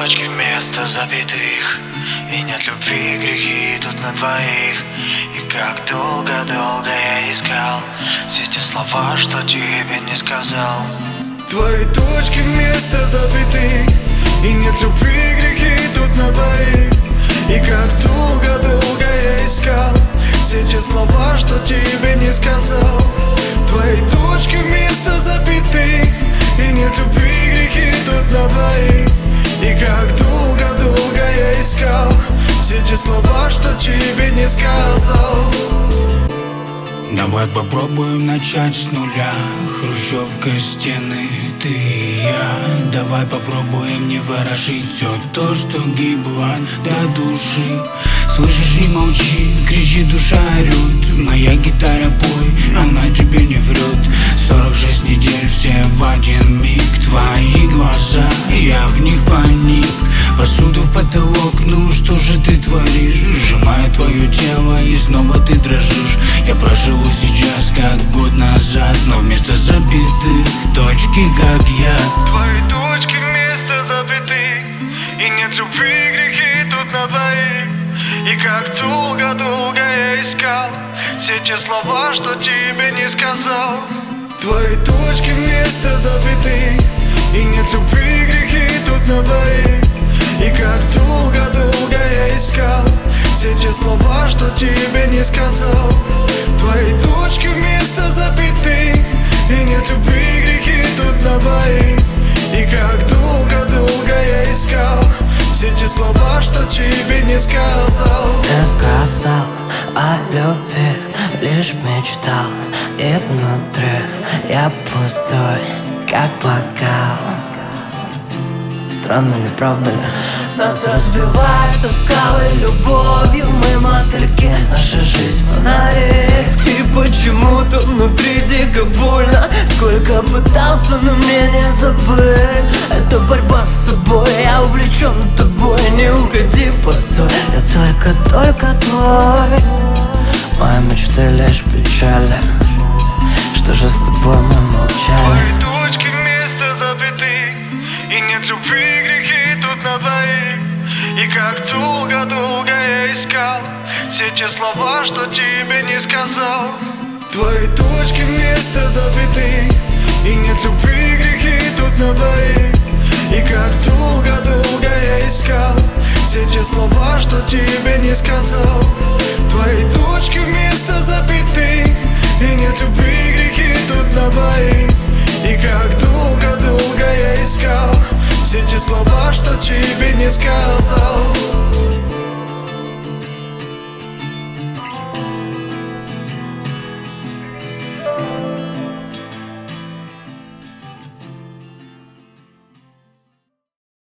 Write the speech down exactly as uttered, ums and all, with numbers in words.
точки вместо запятых, и нет любви, грехи тут на двоих. И как долго-долго я искал все те слова, что тебе не сказал. Твои точки вместо запятых, и нет любви, грехи тут на двоих. И как долго-долго я искал все те слова, что тебе не сказал. Твои точки вместо запятых, и нет любви, грехи тут на двоих. И как долго-долго я искал все те слова, что тебе не сказал. Давай попробуем начать с нуля. Хрущевка, стены, ты и я. Давай попробуем не выражить все то, что гибло до души. Слышишь, не молчи, кричи, душа орёт. Моя гитара пой, она тебе не врет. Сорок шесть недель, все в один миг. Твои глаза, я в них паник. Посуду в потолок, ну что же ты творишь? Сжимаю твое тело и снова ты дрожишь. Я проживу сейчас, как год назад, но вместо запятых точки, как я. Твои точки вместо запятых, и нет любви, грехи тут на двоих. И как долго-долго я искал все те слова, что тебе не сказал. Твои точки вместо запятых, и нет любви, грехи тут на двоих. И как долго-долго я искал все те слова, что тебе не сказал. Твои точки вместо запятых, и нет любви, грехи тут на двоих. И как долго-долго я искал все те слова, что тебе не сказал. Не сказал о любви, лишь мечтал. И внутри я пустой, как бокал. Странно ли, правда ли? Нас разбивает о скалы любовью. Мы мотыльки, наша жизнь фонари. И почему-то внутри дико больно. Сколько пытался, но мне не забыть. Это борьба с собой, я увлечен тобой. Не уходи, постой, я только-только твой. Мои мечты лишь печали. Что же с тобой мы молчали? Твои точки вместо запятых, и нет любви, грехи тут на двоих. И как долго-долго я искал все те слова, что тебе не сказал. Твои точки вместо запятых, и нет любви, грехи тут на двоих. И как долго-долго я искал все те слова, что тебе не сказал. Твои точки вместо запятых, и нет любви, грехи тут на двоих. И как долго-долго я искал все те слова, что тебе не сказал.